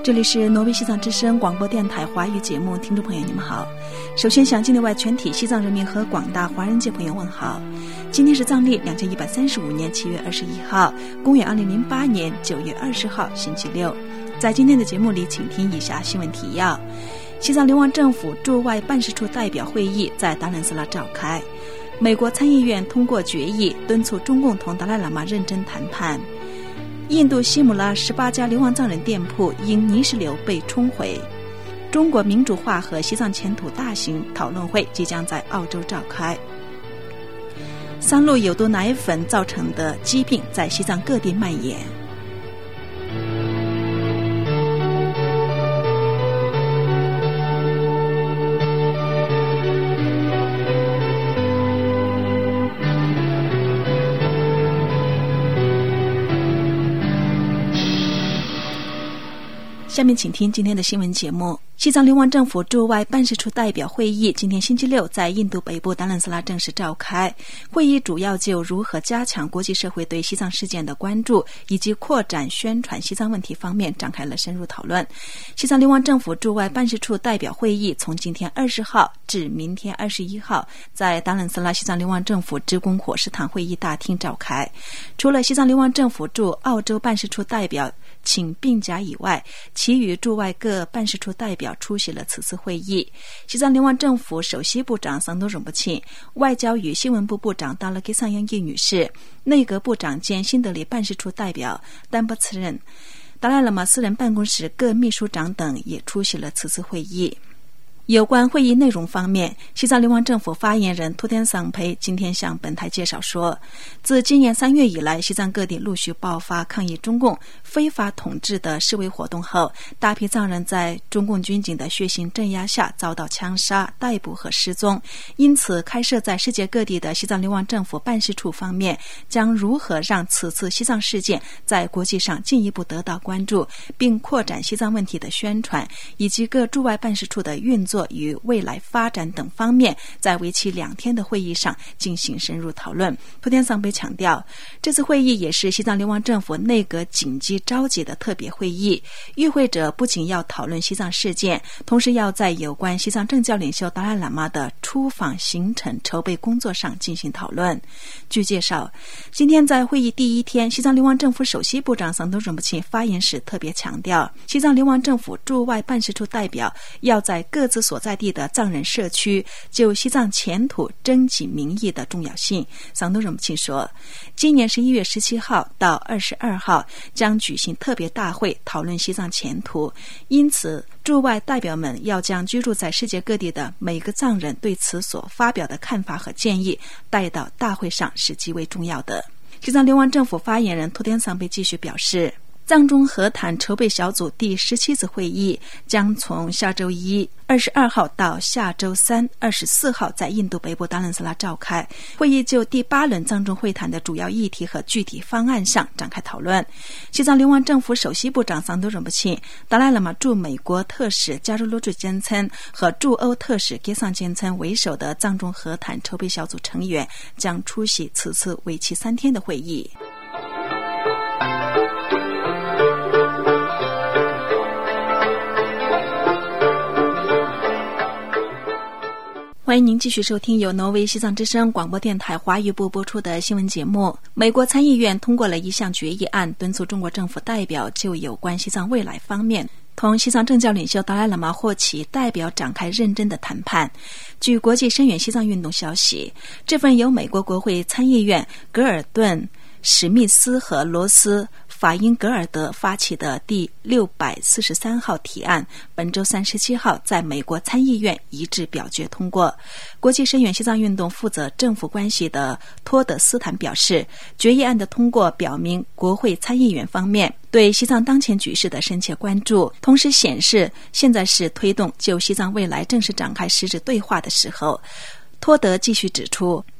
这里是挪威西藏之声广播电台华语节目，听众朋友你们好。首先向境内外全体西藏人民和广大华人界朋友问好。今天是藏历2135年7月21号，公元2008年9月20号星期六。在今天的节目里，请听以下新闻提要。西藏流亡政府驻外办事处代表会议在达兰斯拉召开，美国参议院通过决议，敦促中共同达赖喇嘛认真谈判。印度西姆拉18家流亡藏人店铺因泥石流被冲毁。中国民主化和西藏前途大型讨论会即将在澳洲召开。3鹿有毒奶粉造成的疾病在西藏各地蔓延。下面请听今天的新闻节目。西藏流亡政府驻外办事处代表会议今天星期六在印度北部达兰斯拉正式召开。会议主要就如何加强国际社会对西藏事件的关注，以及扩展宣传西藏问题方面展开了深入讨论。西藏流亡政府驻外办事处代表会议从今天20号至明天21号在达兰斯拉西藏流亡政府职工伙食堂会议大厅召开。除了西藏流亡政府驻澳洲办事处代表请病假以外，其余驻外各办事处代表出席了此次会议。西藏流亡政府首席部长桑多荣布钦、外交与新闻部部长达勒吉桑央叶女士、内阁部长兼新德里办事处代表丹波茨人、达赖喇嘛私人办公室各秘书长等也出席了此次会议。有关会议内容方面，西藏流亡政府发言人托天桑培今天向本台介绍说，自今年3月以来，西藏各地陆续爆发抗议中共非法统治的示威活动后，大批藏人在中共军警的血腥镇压下遭到枪杀、逮捕和失踪。因此，开设在世界各地的西藏流亡政府办事处方面，将如何让此次西藏事件在国际上进一步得到关注，并扩展西藏问题的宣传，以及各驻外办事处的运作与未来发展等方面，在为期2天的会议上进行深入讨论。托天桑培强调，这次会议也是西藏流亡政府内阁紧急召集的特别会议，与会者不仅要讨论西藏事件，同时要在有关西藏政教领袖达赖喇嘛的出访行程筹备工作上进行讨论。据介绍，今天在会议第1天，西藏流亡政府首席部长桑多荣布钦发言时特别强调，西藏流亡政府驻外办事处代表要在各自所在地的藏人社区就西藏前途征集民意的重要性。桑多荣布钦说，今年11月17号到22号将举行特别大会讨论西藏前途，因此驻外代表们要将居住在世界各地的每个藏人对此所发表的看法和建议带到大会上是极为重要的。西藏流亡政府发言人托天桑培继续表示，藏中和谈筹备小组第17次会议将从下周1 22号到下周3 24号在印度北部达兰斯拉召开。会议就第8轮藏中会谈的主要议题和具体方案上展开讨论。西藏流亡政府首席部长桑多荣布钦、达赖喇嘛驻美国特使加如罗朱坚岑和驻欧特使给桑坚岑为首的藏中和谈筹备小组成员将出席此次为期3天的会议。欢迎您继续收听由挪威西藏之声广播电台华语部播出的新闻节目。美国参议院通过了一项决议案，敦促中国政府代表就有关西藏未来方面同西藏政教领袖达赖喇嘛或其代表展开认真的谈判。据国际声援西藏运动消息，这份由美国国会参议院格尔顿、史密斯和罗斯法因格尔德发起的第643号提案，本周37号在美国参议院一致表决通过。国际声援西藏运动负责政府关系的托德斯坦表示，决议案的通过表明国会参议员方面对西藏当前局势的深切关注，同时显示现在是推动就西藏未来正式展开实质对话的时候。托德继续指出，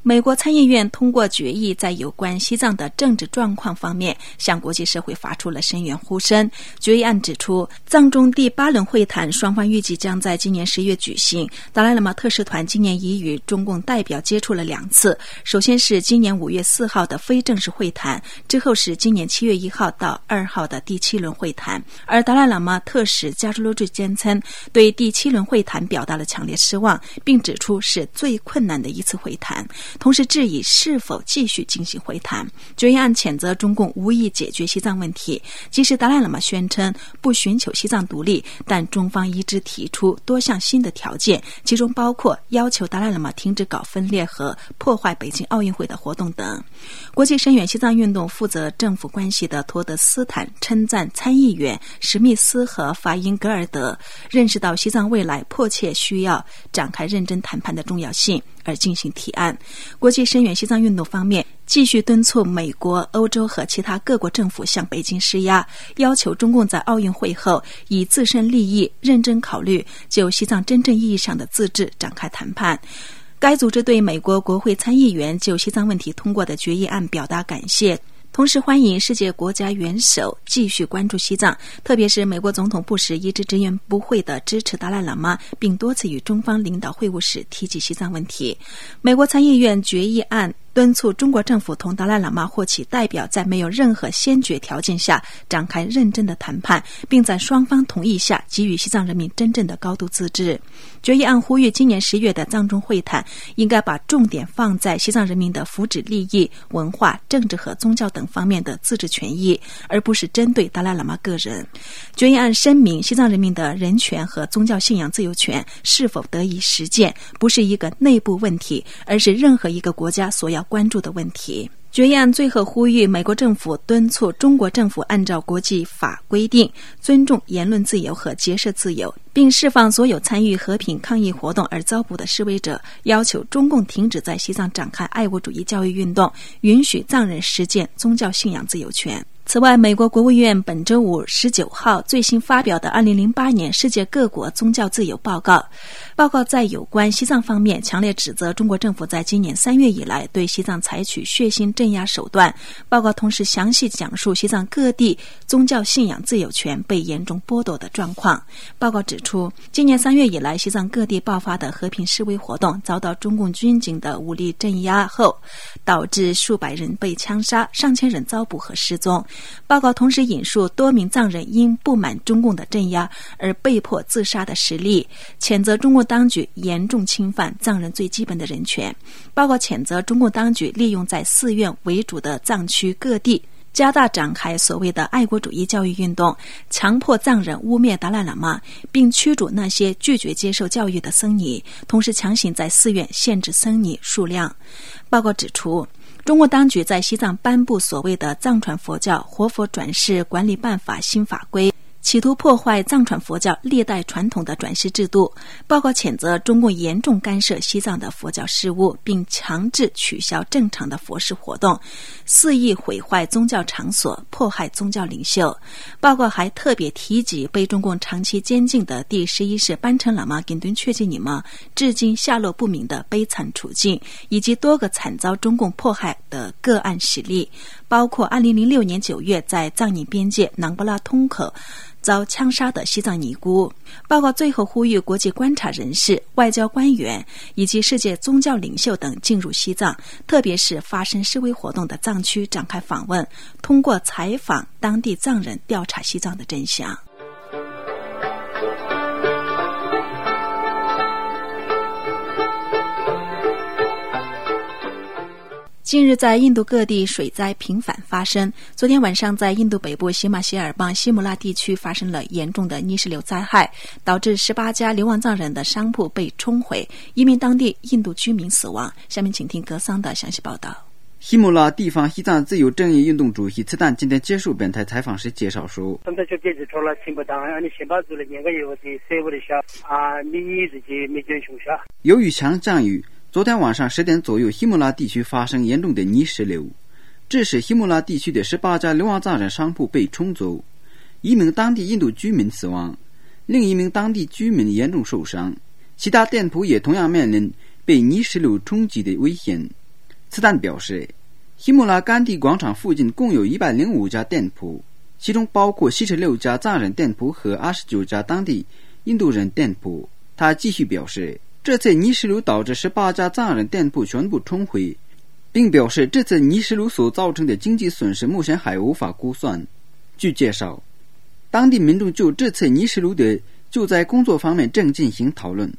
美国参议院通过决议，在有关西藏的政治状况方面向国际社会发出了声援呼声。决议案指出，藏中第8轮会谈双方预计将在今年10月举行。达赖喇嘛特使团今年已与中共代表接触了2次，首先是今年5月4号的非正式会谈，之后是今年7月1号到2号的第7轮会谈。而达赖喇嘛特使加朱罗治坚称，对第7轮会谈表达了强烈失望，并指出是最困难的一次会谈，同时质疑是否继续进行会谈。决议案谴责中共无意解决西藏问题，即使达赖喇嘛宣称不寻求西藏独立，但中方一直提出多项新的条件，其中包括要求达赖喇嘛停止搞分裂和破坏北京奥运会的活动等。国际声援西藏运动负责政府关系的托德斯坦称赞参议员史密斯和法因格尔德认识到西藏未来迫切需要展开认真谈判的重要性而进行提案。国际声援西藏运动方面继续敦促美国、欧洲和其他各国政府向北京施压，要求中共在奥运会后以自身利益认真考虑就西藏真正意义上的自治展开谈判。该组织对美国国会参议员就西藏问题通过的决议案表达感谢，同时欢迎世界国家元首继续关注西藏，特别是美国总统布什一直直言不讳地支持达赖喇嘛，并多次与中方领导会晤时提及西藏问题。美国参议院决议案敦促中国政府同达赖喇嘛或其代表在没有任何先决条件下展开认真的谈判，并在双方同意下给予西藏人民真正的高度自治。决议案呼吁今年10月的藏中会谈应该把重点放在西藏人民的福祉利益、文化、政治和宗教等方面的自治权益，而不是针对达赖喇嘛个人。决议案声明，西藏人民的人权和宗教信仰自由权是否得以实践，不是一个内部问题，而是任何一个国家所要关注的问题。决议案最后呼吁美国政府敦促中国政府按照国际法规定尊重言论自由和结社自由，并释放所有参与和平抗议活动而遭捕的示威者，要求中共停止在西藏展开爱国主义教育运动，允许藏人实践宗教信仰自由权。此外，美国国务院本周五19号最新发表的2008年世界各国宗教自由报告在有关西藏方面强烈指责中国政府在今年3月以来对西藏采取血腥镇压手段。报告同时详细讲述西藏各地宗教信仰自由权被严重剥夺的状况。报告指出，今年3月以来，西藏各地爆发的和平示威活动遭到中共军警的武力镇压后，导致数百人被枪杀，上千人遭捕和失踪。报告同时引述多名藏人因不满中共的镇压而被迫自杀的实例，谴责中共当局严重侵犯藏人最基本的人权。报告谴责中共当局利用在寺院为主的藏区各地加大展开所谓的爱国主义教育运动，强迫藏人污蔑达赖喇嘛，并驱逐那些拒绝接受教育的僧尼，同时强行在寺院限制僧尼数量。报告指出，中国当局在西藏颁布所谓的藏传佛教活佛转世管理办法新法规，企图破坏藏传佛教历代传统的转世制度。报告谴责中共严重干涉西藏的佛教事务，并强制取消正常的佛事活动，肆意毁坏宗教场所，迫害宗教领袖。报告还特别提及被中共长期监禁的第11世班城喇嘛紧敦确吉尼玛至今下落不明的悲惨处境，以及多个惨遭中共迫害的个案实例，包括2006年9月在藏尼边界囊布拉通口遭枪杀的西藏尼姑。报告最后呼吁国际观察人士、外交官员以及世界宗教领袖等进入西藏，特别是发生示威活动的藏区展开访问，通过采访当地藏人调查西藏的真相。近日在印度各地水灾频繁发生，昨天晚上在印度北部喜马歇尔邦希姆拉地区发生了严重的泥石流灾害，导致18家流亡藏人的商铺被冲毁，1名当地印度居民死亡。下面请听格桑的详细报道。 希姆拉地方西藏自由正义运动主席此旦今天接受本台采访时介绍说，由于强降雨，昨天晚上10点左右，希姆拉地区发生严重的泥石流，致使希姆拉地区的18家流亡藏人商铺被冲走，1名当地印度居民死亡，另1名当地居民严重受伤，其他店铺也同样面临被泥石流冲击的危险。 此段表示，希姆拉甘地广场附近共有105家店铺，其中包括76家藏人店铺和29家当地印度人店铺。他继续表示，这次泥石流导致18家藏人店铺全部冲毁，并表示这次泥石流所造成的经济损失目前还无法估算。据介绍，当地民众就这次泥石流的救灾工作方面正进行讨论。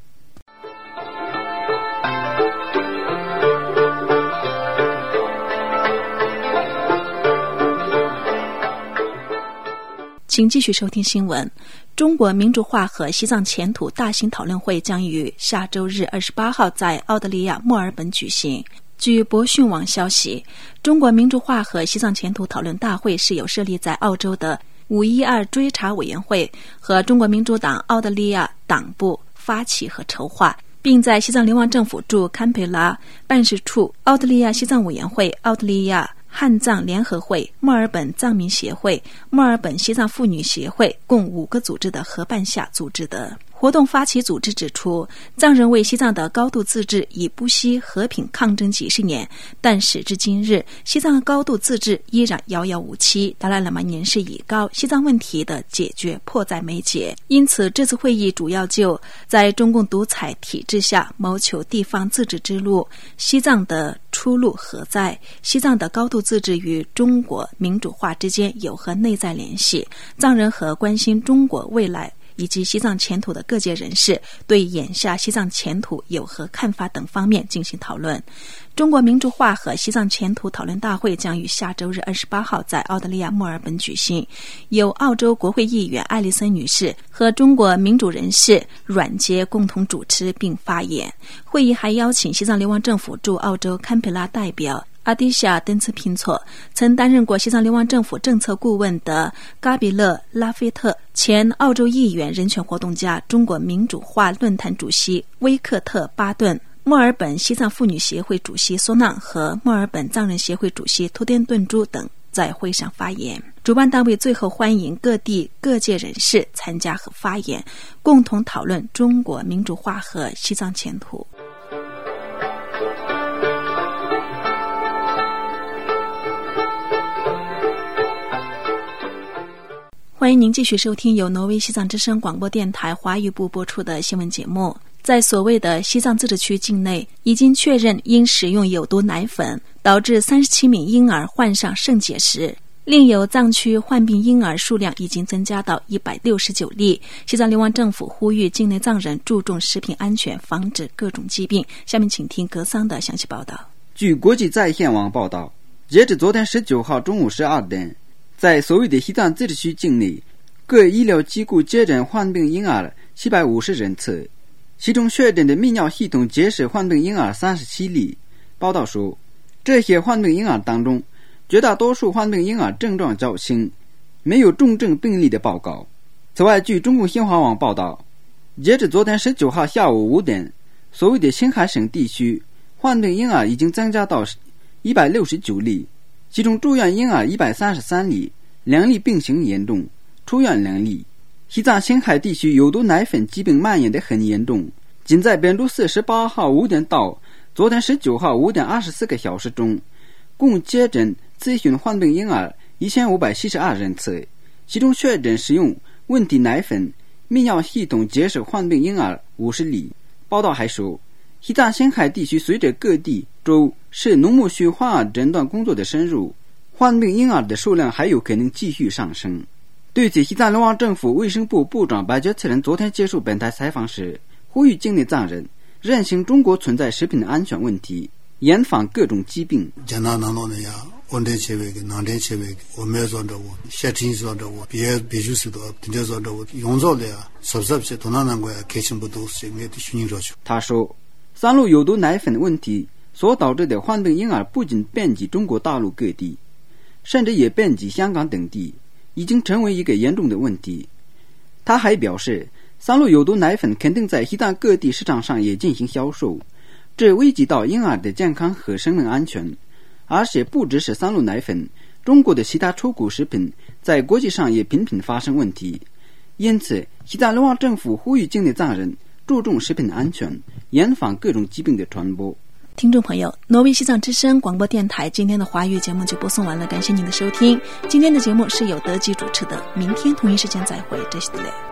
请继续收听新闻。中国民主化和西藏前途大型讨论会将于下周日28号在澳大利亚墨尔本举行。据博讯网消息，中国民主化和西藏前途讨论大会是由设立在澳洲的512追查委员会和中国民主党澳大利亚党部发起和筹划，并在西藏联邦政府驻堪培拉办事处、澳大利亚西藏委员会、澳大利亚汉藏联合会、墨尔本藏民协会、墨尔本西藏妇女协会共5个组织的合办下组织的。活动发起组织指出，藏人为西藏的高度自治已不惜和平抗争几十年，但时至今日，西藏高度自治依然遥遥无期。达赖喇嘛年事已高，西藏问题的解决迫在眉睫。因此，这次会议主要就在中共独裁体制下谋求地方自治之路，西藏的出路何在？西藏的高度自治与中国民主化之间有何内在联系？藏人和关心中国未来以及西藏前途的各界人士对眼下西藏前途有何看法等方面进行讨论。中国民主化和西藏前途讨论大会将于下周日28号在澳大利亚墨尔本举行，由澳洲国会议员艾丽森女士和中国民主人士阮杰共同主持并发言。会议还邀请西藏联邦政府驻澳洲堪培拉代表阿迪夏登茨拼错，曾担任过西藏联邦政府政策顾问的嘎比勒拉菲特，前澳洲议员、人权活动家、中国民主化论坛主席威克特巴顿，墨尔本西藏妇女协会主席索囊和墨尔本藏人协会主席图颠顿珠等在会上发言。主办单位最后欢迎各地各界人士参加和发言，共同讨论中国民主化和西藏前途。欢迎您继续收听由挪威西藏之声广播电台华语部播出的新闻节目。在所谓的西藏自治区境内，已经确认因食用有毒奶粉导致37名婴儿患上肾结石，另有藏区患病婴儿数量已经增加到169例。西藏联邦政府呼吁境内藏人注重食品安全，防止各种疾病。下面请听格桑的详细报道。 据国际在线网报道，截至昨天19号中午12点，在所谓的西藏自治区境内，各医疗机构接诊患病婴儿750人次，其中确诊的泌尿系统结石患病婴儿37例。报道说，这些患病婴儿当中，绝大多数患病婴儿症状较轻，没有重症病例的报告。此外，据中共新华网报道，截至昨天19号下午5点，所谓的青海省地区患病婴儿已经增加到169例，其中住院婴儿133例，2例病情严重，出院2例。西藏青海地区有毒奶粉疾病蔓延得很严重，仅在本周4 18号5点到昨天19号5点24个小时中，共接诊咨询患病婴儿1572人次，其中确诊使用问题奶粉、泌尿系统结石患病婴儿50例。报道还说，西藏青海地区随着各地州市农牧区患儿诊断工作的深入，患病婴儿的数量还有可能继续上升。对此，西藏联邦政府卫生部部长白觉次仁昨天接受本台采访时，呼吁境内藏人认清中国存在食品安全问题，严防各种疾病。他说，三鹿有毒奶粉问题所导致的患病婴儿不仅遍及中国大陆各地，甚至也遍及香港等地，已经成为一个严重的问题。他还表示，三鹿有毒奶粉肯定在西藏各地市场上也进行销售，这危及到婴儿的健康和生命安全。而且不只是三鹿奶粉，中国的其他出口食品在国际上也频频发生问题。因此，西藏联邦政府呼吁境内藏人注重食品安全，严防各种疾病的传播。 听众朋友，挪威西藏之声广播电台今天的华语节目就播送完了，感谢您的收听。今天的节目是由德基主持的，明天同一时间再会，这是的嘞。